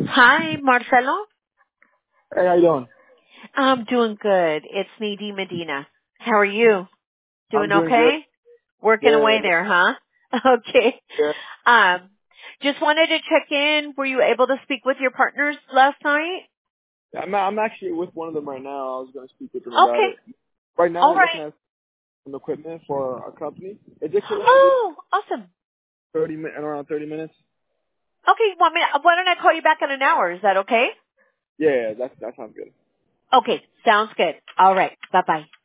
Hi, Marcelo. Hey, how you doing? I'm doing good. It's Nadine Medina. How are you? Doing I'm doing good. okay? Working away Yeah, there, huh? Okay. yeah. Um, just wanted to check in. Were you able to speak with your partners last night? I'm actually with one of them right now. I was going to speak with them about Okay. it. Right now, All we're looking right. at some equipment for our company. Is it cool if I give Oh, awesome. 30 in around 30 minutes? Okay, why don't I call you back in an hour? Is that okay? Yeah, that sounds good. Okay, sounds good. All right. Bye-bye.